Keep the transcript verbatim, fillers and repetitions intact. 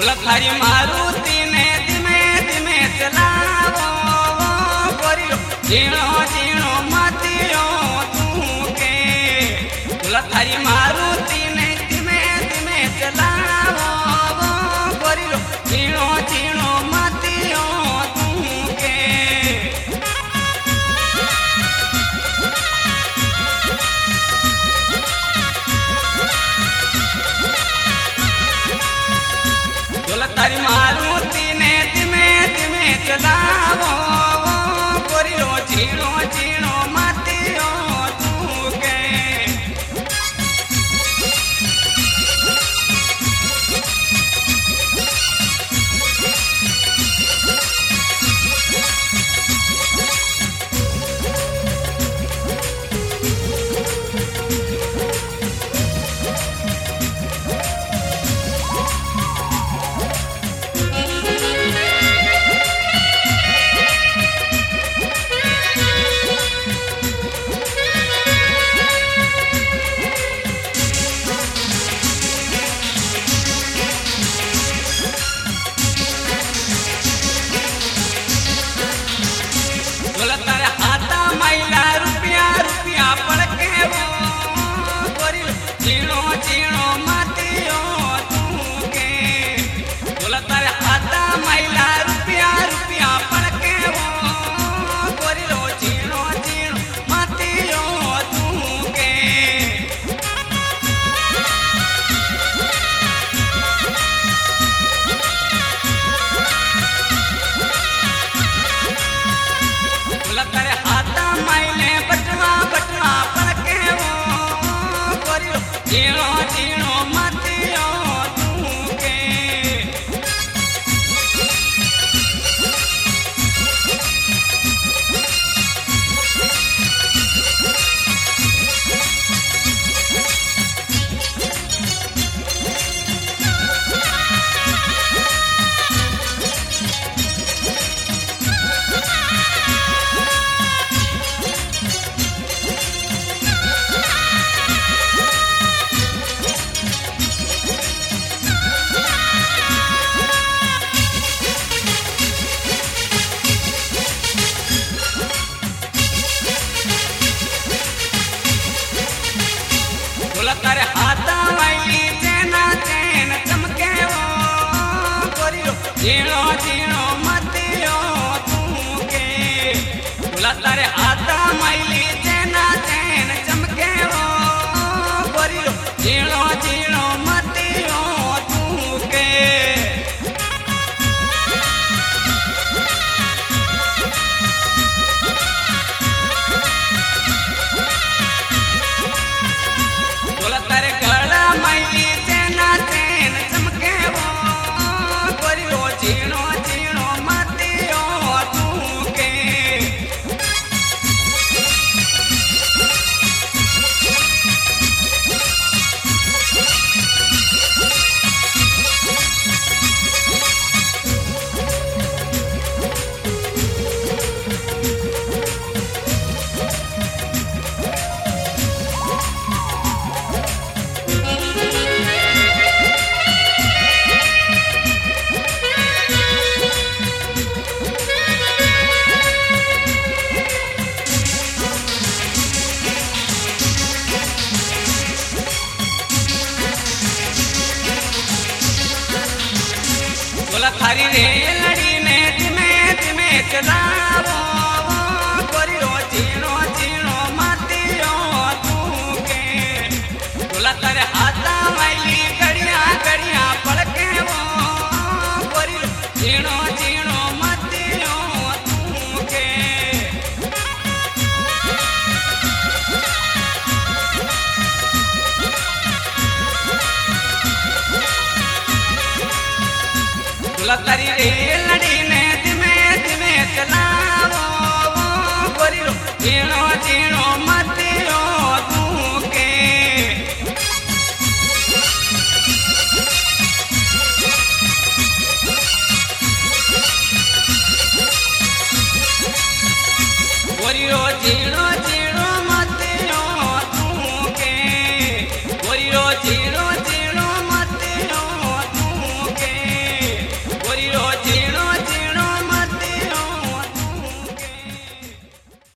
थारी मारुति ने धीमे धीमे चलावो गोरियो झीणो झीणो मातियो तू के बोला थारी मारुति ने धीमे धीमे चलावो गोरियो झीणो झीणो मातियो तू के बोला तारी मारुति ने धीमे धीमे चलावो गोरियो झीणो झीणो मातियो तू के बोला तारे हाथा माइला रुपया रुपया पड़के वो गोरियो झीणो झीणो मातियो तू के बोला तारे हाथा माइला रुपया रुपया पड़के वो गोरियो झीणो झीणो मातियो तू के बोला तारे हाथा माइले बटवा बटवा पड़के वो गोरियो झीणो झीणो मातियो तू के बोला तारे हाथा माइली चैना चैन चमके वो गोरियो झीणो झीणो मातियो तू के बोला तारे हाथा माइली चैना चैन चमके वो गोरियो झीणो झीणो मातियो तू के बोला तारे गला माइली चैना चैन चमके वो गोरियो झीणो झीणो मातियो तू के बोला थारी रेलड़ी ने धीमे धीमे चलावो गोरियो झीणो झीणो मातियो तू के बोला तारे हाथा माइली गड़िया गड़िया पड़के वो गोरियो झीणो झीणो मातियो तू के बोला तारी रेलड़ी ने धीमे धीमे चलावो गोरियो झीणो झीणो